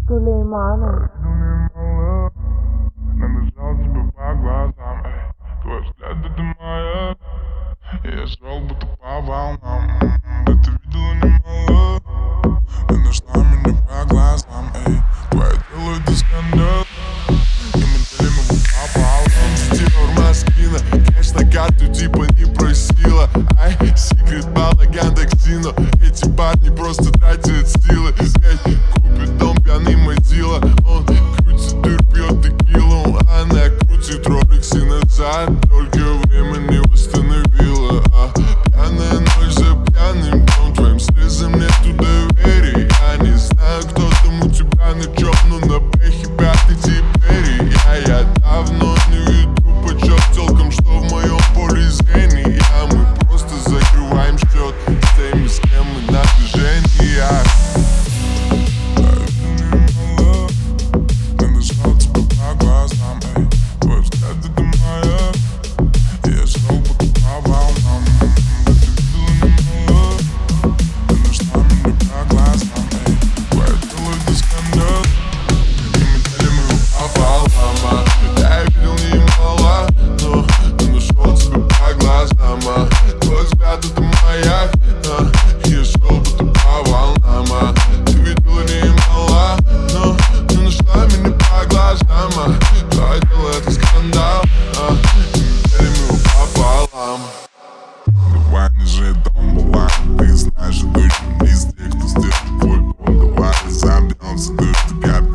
Сулейманов. Набежал тебе по глазам, твой взгляд это моя. Я шел будто по волнам, да ты видела немало. Ты нашла меня по глазам, твое тело это скандал. И мы делим его пополам. Стивор Маскина, кэш на карту типа не просила. Ай, секрет балаган Доксино. Эти парни просто тратят силы. Ведь купит дом пьяный мазила. Он крутит дыр, пьет текилу. Она крутит роликсы назад, только время не восстановила. Пьяная ночь за пьяным днем, твоим слезам нету доверия. Я не знаю, кто там у тебя на чем, но на бэхе пятый теперь. Я давно не веду почет телкам, что в моем поле зрения. Мы просто закрываем счет с теми, с кем мы на движениях. Ты нашла тебя по глазам, твой взгляд это моя. Я шел будто по волнам, да ты видела немало. Ты нашла меня по глазам, твое тело это скандал. И мы делим его Пополам, я видел немало, но ты нашел тебя по глазам. Твой взгляд это маяк, я шел будто по волнам. Ты видела немало, но ты нашла меня по глазам. Твое дело это скандал, и мы делим его пополам. Давай не жить дом была, ты знаешь, что точно не из тех, кто сделал твой дом. Давай разобьемся, ты что